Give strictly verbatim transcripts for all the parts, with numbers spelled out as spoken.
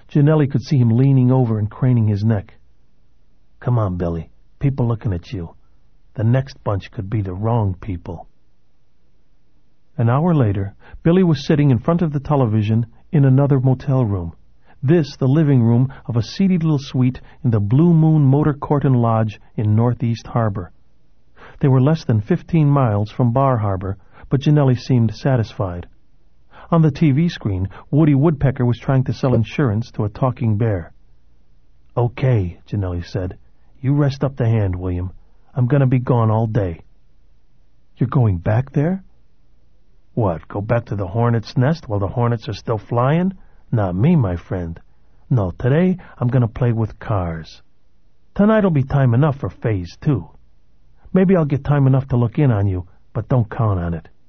Ginelli could see him leaning over and craning his neck. "Come on, Billy. People looking at you. The next bunch could be the wrong people." An hour later, Billy was sitting in front of the television in another motel room. This, the living room of a seedy little suite in the Blue Moon Motor Court and Lodge in Northeast Harbor. They were less than fifteen miles from Bar Harbor, but Ginelli seemed satisfied. On the T V screen, Woody Woodpecker was trying to sell insurance to a talking bear. "Okay," Ginelli said. "You rest up the hand, William. I'm going to be gone all day." "You're going back there?" "What, go back to the hornet's nest while the hornets are still flying? Not me, my friend. No, today I'm going to play with cars. Tonight'll be time enough for phase two. Maybe I'll get time enough to look in on you, but don't count on it."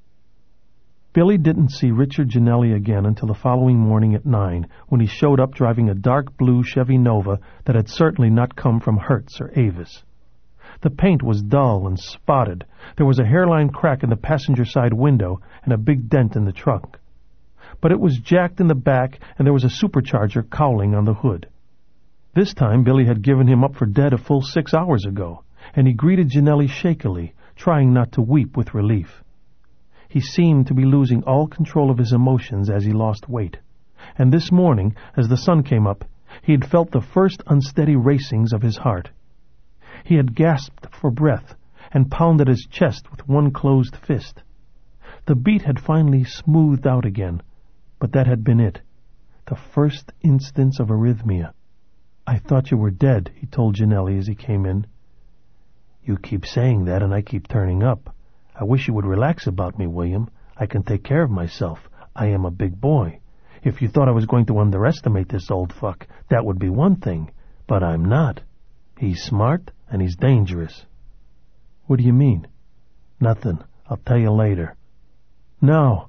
Billy didn't see Richard Ginelli again until the following morning at nine, when he showed up driving a dark blue Chevy Nova that had certainly not come from Hertz or Avis. The paint was dull and spotted. There was a hairline crack in the passenger side window and a big dent in the trunk. But it was jacked in the back, and there was a supercharger cowling on the hood. This time Billy had given him up for dead a full six hours ago, and he greeted Ginelli shakily, trying not to weep with relief. He seemed to be losing all control of his emotions as he lost weight, and this morning, as the sun came up, he had felt the first unsteady racings of his heart. He had gasped for breath and pounded his chest with one closed fist. The beat had finally smoothed out again, but that had been it, the first instance of arrhythmia. "I thought you were dead," he told Ginelli as he came in. "You keep saying that, and I keep turning up. I wish you would relax about me, William. I can take care of myself. I am a big boy. If you thought I was going to underestimate this old fuck, that would be one thing, but I'm not. He's smart, and he's dangerous." "What do you mean?" "Nothing. I'll tell you later." "Now."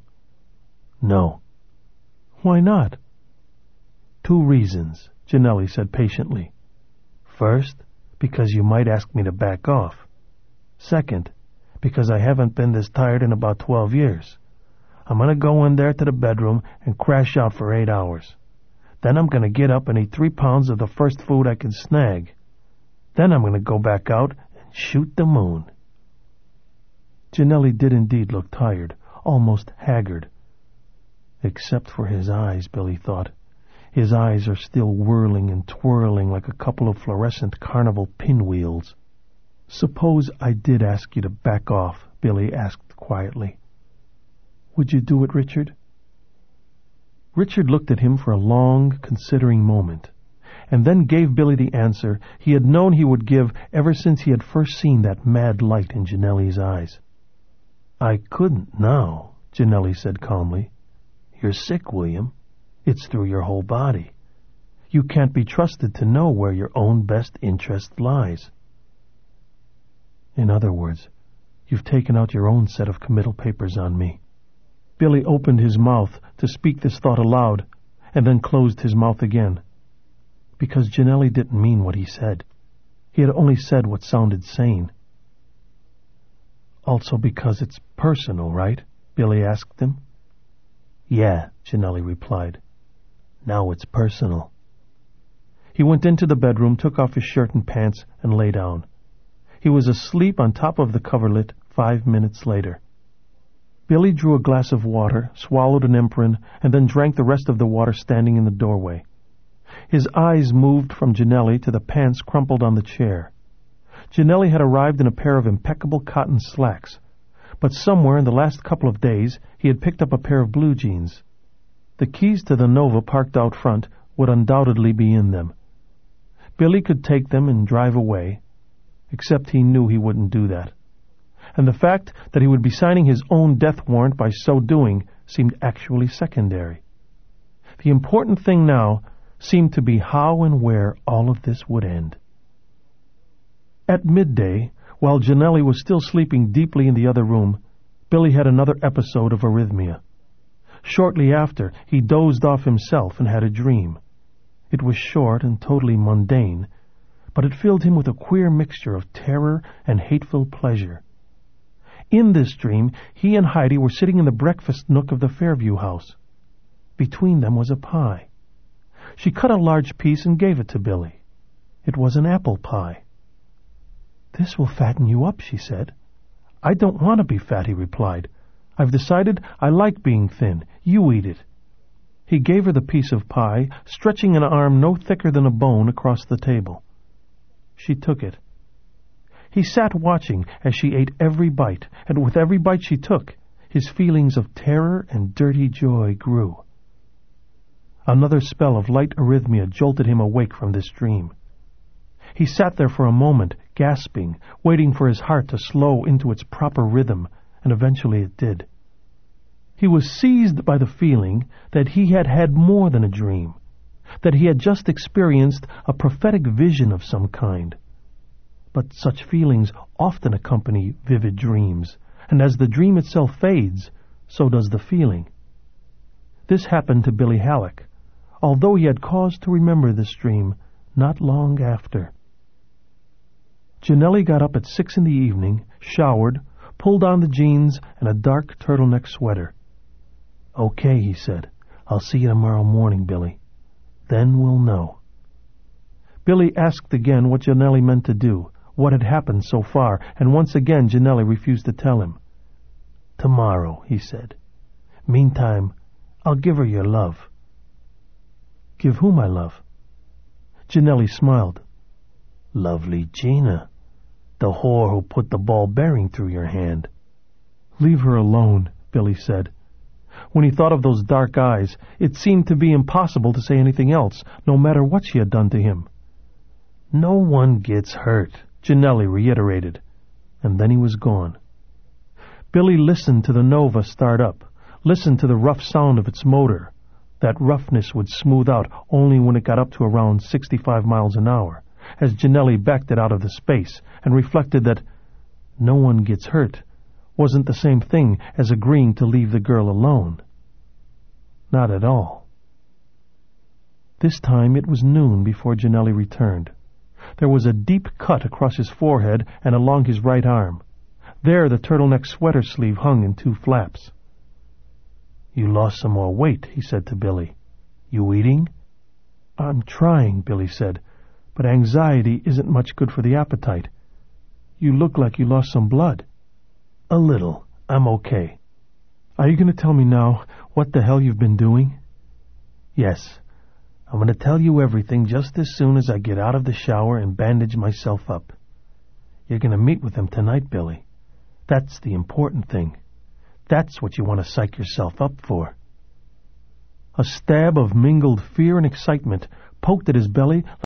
"No." "Why not?" "Two reasons," Ginelli said patiently. "First, because you might ask me to back off. Second, because I haven't been this tired in about twelve years. I'm going to go in there to the bedroom and crash out for eight hours. Then I'm going to get up and eat three pounds of the first food I can snag. Then I'm going to go back out and shoot the moon." Ginelli did indeed look tired, almost haggard. Except for his eyes, Billy thought. His eyes are still whirling and twirling like a couple of fluorescent carnival pinwheels. "Suppose I did ask you to back off," Billy asked quietly. "Would you do it, Richard?" Richard looked at him for a long, considering moment, and then gave Billy the answer he had known he would give ever since he had first seen that mad light in Ginelli's eyes. "I couldn't now," Ginelli said calmly. "You're sick, William. It's through your whole body. You can't be trusted to know where your own best interest lies." "In other words, you've taken out your own set of committal papers on me." Billy opened his mouth to speak this thought aloud, and then closed his mouth again. Because Ginelli didn't mean what he said. He had only said what sounded sane. "Also because it's personal, right?" Billy asked him. "Yeah," Ginelli replied. "Now it's personal." He went into the bedroom, took off his shirt and pants, and lay down. He was asleep on top of the coverlet five minutes later. Billy drew a glass of water, swallowed an Emprin, and then drank the rest of the water standing in the doorway. His eyes moved from Ginelli to the pants crumpled on the chair. Ginelli had arrived in a pair of impeccable cotton slacks, but somewhere in the last couple of days he had picked up a pair of blue jeans. The keys to the Nova parked out front would undoubtedly be in them. Billy could take them and drive away, except he knew he wouldn't do that. And the fact that he would be signing his own death warrant by so doing seemed actually secondary. The important thing now seemed to be how and where all of this would end. At midday, while Ginelli was still sleeping deeply in the other room, Billy had another episode of arrhythmia. Shortly after, he dozed off himself and had a dream. It was short and totally mundane, but it filled him with a queer mixture of terror and hateful pleasure. In this dream, he and Heidi were sitting in the breakfast nook of the Fairview house. Between them was a pie. She cut a large piece and gave it to Billy. It was an apple pie. "This will fatten you up," she said. "I don't want to be fat," he replied. "I've decided I like being thin. You eat it." He gave her the piece of pie, stretching an arm no thicker than a bone across the table. She took it. He sat watching as she ate every bite, and with every bite she took, his feelings of terror and dirty joy grew. Another spell of light arrhythmia jolted him awake from this dream. He sat there for a moment, gasping, waiting for his heart to slow into its proper rhythm, and eventually it did. He was seized by the feeling that he had had more than a dream, that he had just experienced a prophetic vision of some kind. But such feelings often accompany vivid dreams, and as the dream itself fades, so does the feeling. This happened to Billy Halleck, although he had cause to remember this dream not long after. Janelli got up at six in the evening, showered, pulled on the jeans and a dark turtleneck sweater. "Okay," he said. "I'll see you tomorrow morning, Billy. Then we'll know." Billy asked again what Janelli meant to do, what had happened so far, and once again Janelli refused to tell him. "Tomorrow," he said. "Meantime, I'll give her your love." "Give who my love?" Janelli smiled. "Lovely Gina, the whore who put the ball bearing through your hand." "Leave her alone," Billy said. When he thought of those dark eyes, it seemed to be impossible to say anything else, no matter what she had done to him. "No one gets hurt," Janelli reiterated, and then he was gone. Billy listened to the Nova start up, listened to the rough sound of its motor. That roughness would smooth out only when it got up to around sixty-five miles an hour, as Janelli backed it out of the space, and reflected that "no one gets hurt" wasn't the same thing as agreeing to leave the girl alone. Not at all. This time it was noon before Janelli returned. There was a deep cut across his forehead and along his right arm. There the turtleneck sweater sleeve hung in two flaps. "You lost some more weight," he said to Billy. "You eating?" "I'm trying," Billy said, "but anxiety isn't much good for the appetite. You look like you lost some blood." "A little. I'm okay." "Are you going to tell me now what the hell you've been doing?" "Yes. I'm going to tell you everything just as soon as I get out of the shower and bandage myself up. You're going to meet with him tonight, Billy. That's the important thing. That's what you want to psych yourself up for." A stab of mingled fear and excitement poked at his belly